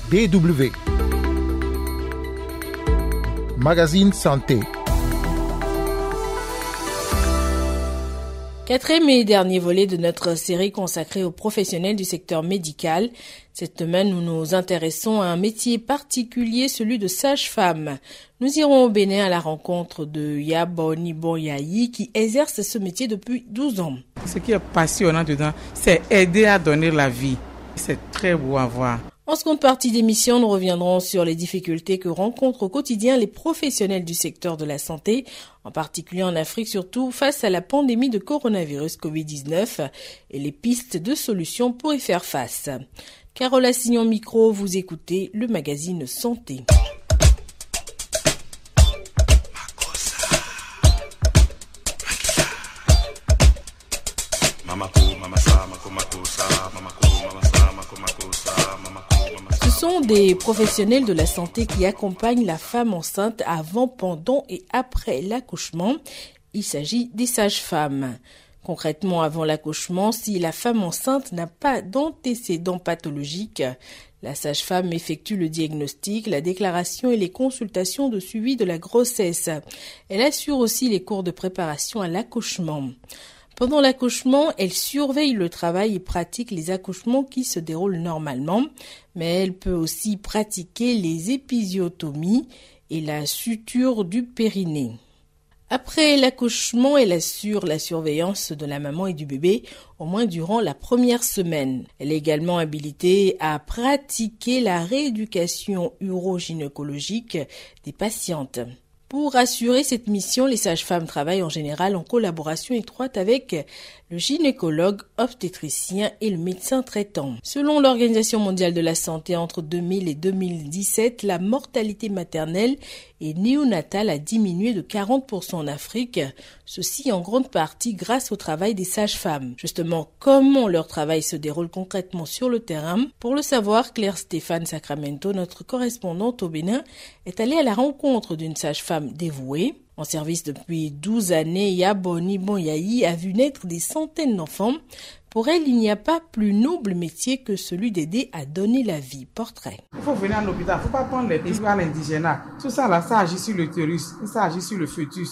DW. Magazine Santé. Quatrième et dernier volet de notre série consacrée aux professionnels du secteur médical. Cette semaine, nous nous intéressons à un métier particulier, celui de sage-femme. Nous irons au Bénin à la rencontre de Yabo Onibon Yayi qui exerce ce métier depuis 12 ans. Ce qui est passionnant dedans, c'est aider à donner la vie. C'est très beau à voir. En seconde partie d'émission, nous reviendrons sur les difficultés que rencontrent au quotidien les professionnels du secteur de la santé, en particulier en Afrique, surtout face à la pandémie de coronavirus Covid-19 et les pistes de solutions pour y faire face. Carole Assignon micro, vous écoutez le magazine Santé. Ce sont des professionnels de la santé qui accompagnent la femme enceinte avant, pendant et après l'accouchement. Il s'agit des sages-femmes. Concrètement, avant l'accouchement, si la femme enceinte n'a pas d'antécédents pathologiques, la sage-femme effectue le diagnostic, la déclaration et les consultations de suivi de la grossesse. Elle assure aussi les cours de préparation à l'accouchement. Pendant l'accouchement, elle surveille le travail et pratique les accouchements qui se déroulent normalement, mais elle peut aussi pratiquer les épisiotomies et la suture du périnée. Après l'accouchement, elle assure la surveillance de la maman et du bébé, au moins durant la première semaine. Elle est également habilitée à pratiquer la rééducation urogynécologique des patientes. Pour assurer cette mission, les sages-femmes travaillent en général en collaboration étroite avec le gynécologue, obstétricien et le médecin traitant. Selon l'Organisation mondiale de la santé, entre 2000 et 2017, la mortalité maternelle et néonatale a diminué de 40% en Afrique, ceci en grande partie grâce au travail des sages-femmes. Justement, comment leur travail se déroule concrètement sur le terrain? Pour le savoir, Claire Stéphane Sacramento, notre correspondante au Bénin, est allée à la rencontre d'une sage-femme dévouée. En service depuis 12 années, Yabo Onibon Yayi a vu naître des centaines d'enfants. Pour elle, il n'y a pas plus noble métier que celui d'aider à donner la vie. Portrait. Il faut venir à l'hôpital, il ne faut pas prendre les trucs à l'indigénat. Tout ça là, ça agit sur l'utérus, ça agit sur le fœtus.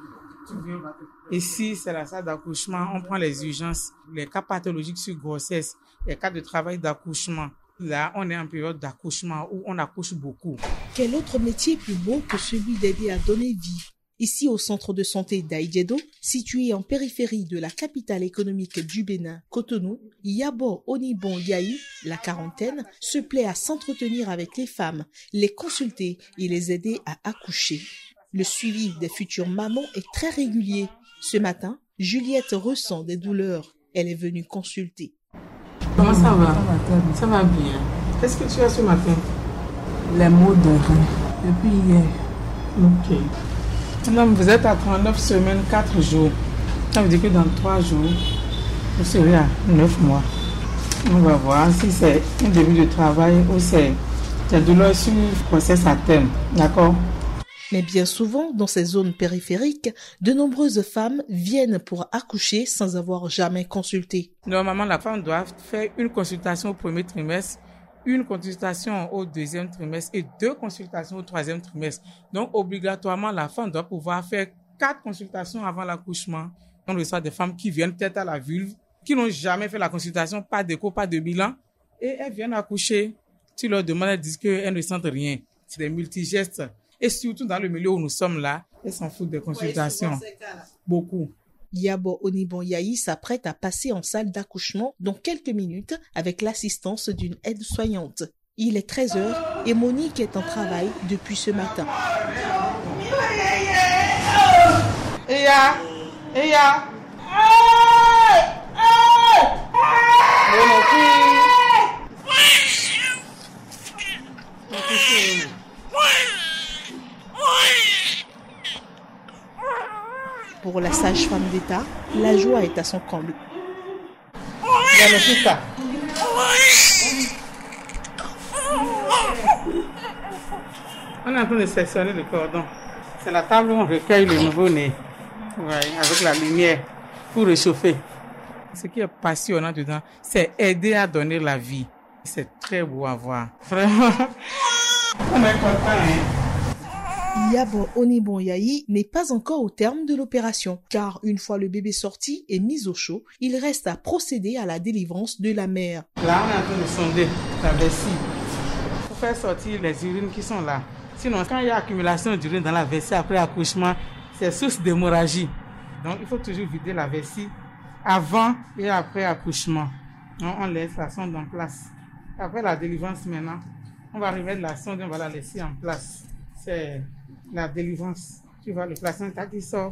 Ici, c'est la salle d'accouchement, on prend les urgences, les cas pathologiques sur grossesse, les cas de travail d'accouchement. Là, on est en période d'accouchement où on accouche beaucoup. Quel autre métier plus beau que celui d'aider à donner vie? Ici, au centre de santé d'Aïdjedo, situé en périphérie de la capitale économique du Bénin, Cotonou, Yabo Onibon Yayi, la quarantaine, se plaît à s'entretenir avec les femmes, les consulter et les aider à accoucher. Le suivi des futures mamans est très régulier. Ce matin, Juliette ressent des douleurs. Elle est venue consulter. Comment ça va? Ça va bien. Qu'est-ce que tu as ce matin? Les maux de rein depuis hier. Ok. Alors, vous êtes à 39 semaines, 4 jours. Ça veut dire que dans 3 jours, vous serez à 9 mois. On va voir si c'est un début de travail ou c'est des douleurs sur grossesse à terme. D'accord? Mais bien souvent, dans ces zones périphériques, de nombreuses femmes viennent pour accoucher sans avoir jamais consulté. Normalement, la femme doit faire une consultation au premier trimestre, une consultation au deuxième trimestre et 2 consultations au troisième trimestre. Donc, obligatoirement, la femme doit pouvoir faire 4 consultations avant l'accouchement. On reçoit des femmes qui viennent peut-être à la vulve, qui n'ont jamais fait la consultation, pas d'écho, pas de bilan, et elles viennent accoucher. Tu leur demandes, elles disent qu'elles ne sentent rien. C'est des multigestes. Et surtout dans le milieu où nous sommes là, elles s'en foutent des consultations. Beaucoup. Yabo Onibon Yayi s'apprête à passer en salle d'accouchement dans quelques minutes avec l'assistance d'une aide-soignante. Il est 13h et Monique est en travail depuis ce matin. Pour la sage-femme d'État, la joie est à son comble. On est en train de sectionner le cordon. C'est la table où on recueille le nouveau-né. Ouais, avec la lumière pour réchauffer. Ce qui est passionnant dedans, c'est aider à donner la vie. C'est très beau à voir. Vraiment, on est content. Yabo Onibon Yayi n'est pas encore au terme de l'opération, car une fois le bébé sorti et mis au chaud, il reste à procéder à la délivrance de la mère. Là, on est en train de sonder la vessie pour faire sortir les urines qui sont là. Sinon, quand il y a accumulation d'urine dans la vessie après accouchement, c'est source d'hémorragie. Donc, il faut toujours vider la vessie avant et après accouchement. Donc, on laisse la sonde en place. Après la délivrance maintenant, on va remettre la sonde et on va la laisser en place. C'est la délivrance. Tu vois le placenta qui sort.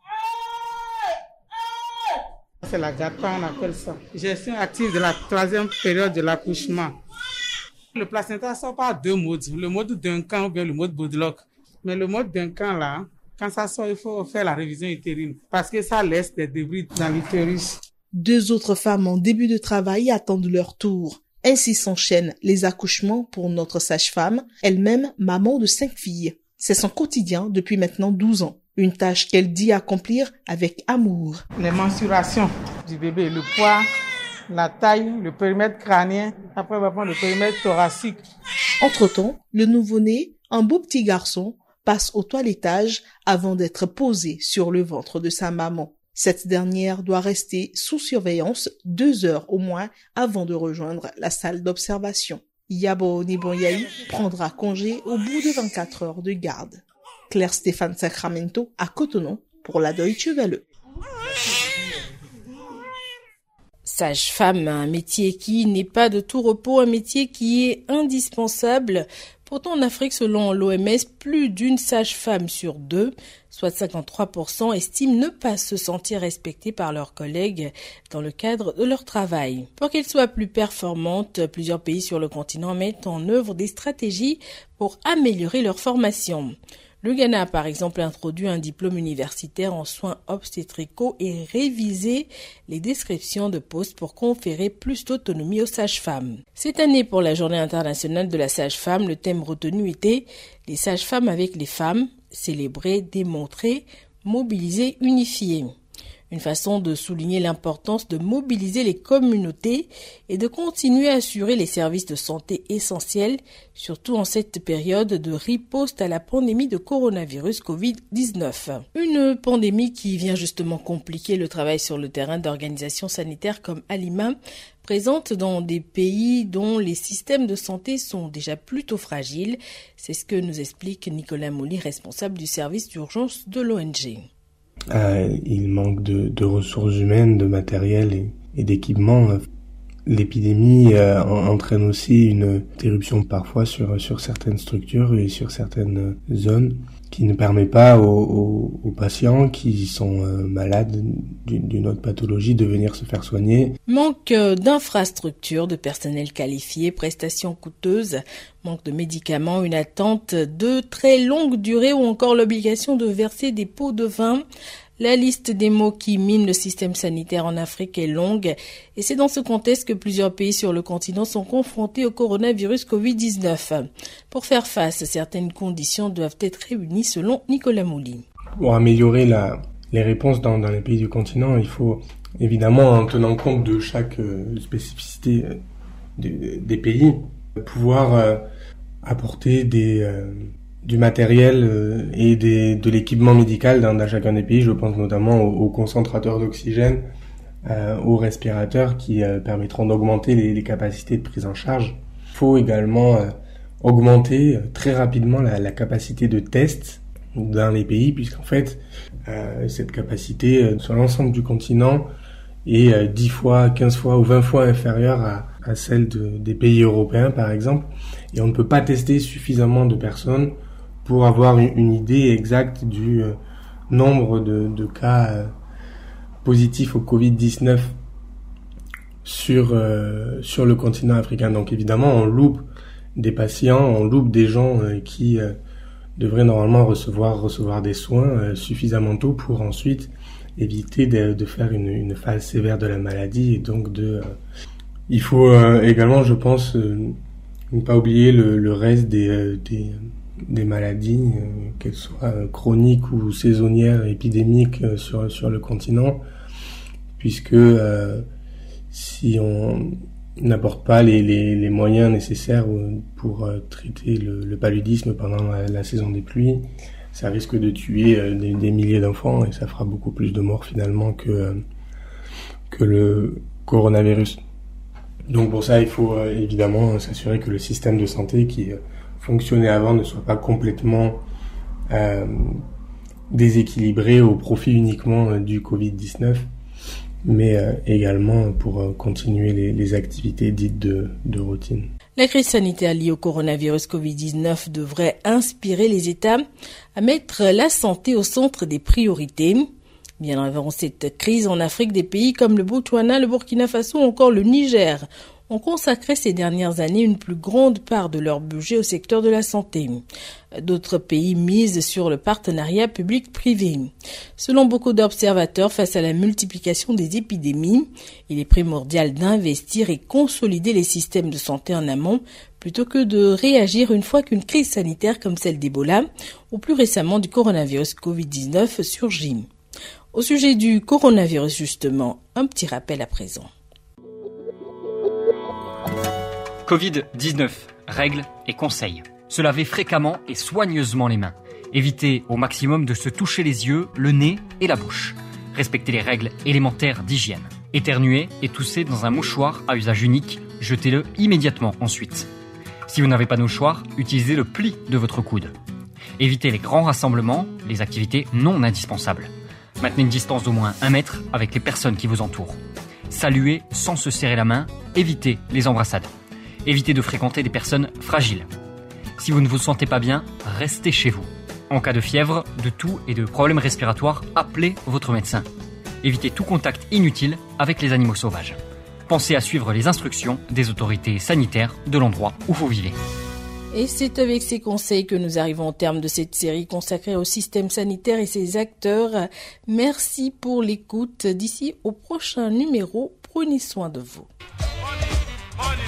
C'est la GAPA, on appelle ça. Gestion active de la 3e période de l'accouchement. Le placenta sort par 2 modes. Le mode Duncan ou bien le mode Bodlock. Mais le mode Duncan là, quand ça sort, il faut faire la révision utérine parce que ça laisse des débris dans l'utérus. 2 autres femmes en début de travail attendent leur tour. Ainsi s'enchaînent les accouchements pour notre sage-femme, elle-même maman de 5 filles. C'est son quotidien depuis maintenant 12 ans. Une tâche qu'elle dit accomplir avec amour. Les mensurations du bébé, le poids, la taille, le périmètre crânien, après on va prendre le périmètre thoracique. Entre-temps, le nouveau-né, un beau petit garçon, passe au toilettage avant d'être posé sur le ventre de sa maman. Cette dernière doit rester sous surveillance 2 heures au moins avant de rejoindre la salle d'observation. Yabo Onibon-Yayi prendra congé au bout de 24 heures de garde. Claire Stéphane Sacramento à Cotonou pour la Deutsche Welle. Sage-femme, un métier qui n'est pas de tout repos, un métier qui est indispensable. Pourtant, en Afrique, selon l'OMS, plus d'une sage-femme sur 2, soit 53%, estiment ne pas se sentir respectées par leurs collègues dans le cadre de leur travail. Pour qu'elles soient plus performantes, plusieurs pays sur le continent mettent en œuvre des stratégies pour améliorer leur formation. Le Ghana a par exemple introduit un diplôme universitaire en soins obstétricaux et révisé les descriptions de postes pour conférer plus d'autonomie aux sages-femmes. Cette année, pour la Journée internationale de la sage-femme, le thème retenu était « Les sages-femmes avec les femmes, célébrer, démontrer, mobiliser, unifier ». Une façon de souligner l'importance de mobiliser les communautés et de continuer à assurer les services de santé essentiels, surtout en cette période de riposte à la pandémie de coronavirus Covid-19. Une pandémie qui vient justement compliquer le travail sur le terrain d'organisations sanitaires comme Alima, présente dans des pays dont les systèmes de santé sont déjà plutôt fragiles. C'est ce que nous explique Nicolas Mouli, responsable du service d'urgence de l'ONG. Il manque de ressources humaines, de matériel et d'équipements. L'épidémie entraîne aussi une interruption parfois sur certaines structures et sur certaines zones qui ne permet pas aux patients qui sont malades d'une autre pathologie de venir se faire soigner. Manque d'infrastructures, de personnel qualifié, prestations coûteuses, manque de médicaments, une attente de très longue durée ou encore l'obligation de verser des pots de vin. La liste des maux qui minent le système sanitaire en Afrique est longue et c'est dans ce contexte que plusieurs pays sur le continent sont confrontés au coronavirus Covid-19. Pour faire face, certaines conditions doivent être réunies selon Nicolas Mouli. Pour améliorer les réponses dans les pays du continent, il faut évidemment, en tenant compte de chaque spécificité des pays, pouvoir apporter du matériel et de l'équipement médical dans chacun des pays. Je pense notamment aux concentrateurs d'oxygène, aux respirateurs qui permettront d'augmenter les capacités de prise en charge. Il faut également augmenter très rapidement la capacité de test dans les pays, puisqu'en fait, cette capacité sur l'ensemble du continent est 10 fois, 15 fois ou 20 fois inférieure à celle des pays européens, par exemple. Et on ne peut pas tester suffisamment de personnes pour avoir une idée exacte du nombre de cas positifs au Covid-19 sur le continent africain. Donc évidemment, on loupe des patients, on loupe des gens qui devraient normalement recevoir des soins suffisamment tôt pour ensuite éviter de faire une phase sévère de la maladie. Et donc il faut également, je pense, ne pas oublier le reste des maladies, qu'elles soient chroniques ou saisonnières, épidémiques sur le continent, puisque si on n'apporte pas les moyens nécessaires pour traiter le paludisme pendant la saison des pluies, ça risque de tuer des milliers d'enfants et ça fera beaucoup plus de morts finalement que le coronavirus. Donc pour ça, il faut évidemment s'assurer que le système de santé qui fonctionnait avant ne soit pas complètement déséquilibré au profit uniquement du Covid-19, mais également pour continuer les activités dites de routine. La crise sanitaire liée au coronavirus Covid-19 devrait inspirer les États à mettre la santé au centre des priorités. Bien avant cette crise, en Afrique, des pays comme le Botswana, le Burkina Faso ou encore le Niger ont consacré ces dernières années une plus grande part de leur budget au secteur de la santé. D'autres pays misent sur le partenariat public-privé. Selon beaucoup d'observateurs, face à la multiplication des épidémies, il est primordial d'investir et consolider les systèmes de santé en amont plutôt que de réagir une fois qu'une crise sanitaire comme celle d'Ebola ou plus récemment du coronavirus Covid-19 surgit. Au sujet du coronavirus justement, un petit rappel à présent. Covid-19, règles et conseils. Se laver fréquemment et soigneusement les mains. Évitez au maximum de se toucher les yeux, le nez et la bouche. Respectez les règles élémentaires d'hygiène. Éternuez et toussez dans un mouchoir à usage unique. Jetez-le immédiatement ensuite. Si vous n'avez pas de mouchoir, utilisez le pli de votre coude. Évitez les grands rassemblements, les activités non indispensables. Maintenez une distance d'au moins 1 mètre avec les personnes qui vous entourent. Saluez sans se serrer la main. Évitez les embrassades. Évitez de fréquenter des personnes fragiles. Si vous ne vous sentez pas bien, restez chez vous. En cas de fièvre, de toux et de problèmes respiratoires, appelez votre médecin. Évitez tout contact inutile avec les animaux sauvages. Pensez à suivre les instructions des autorités sanitaires de l'endroit où vous vivez. Et c'est avec ces conseils que nous arrivons au terme de cette série consacrée au système sanitaire et ses acteurs. Merci pour l'écoute. D'ici au prochain numéro, prenez soin de vous.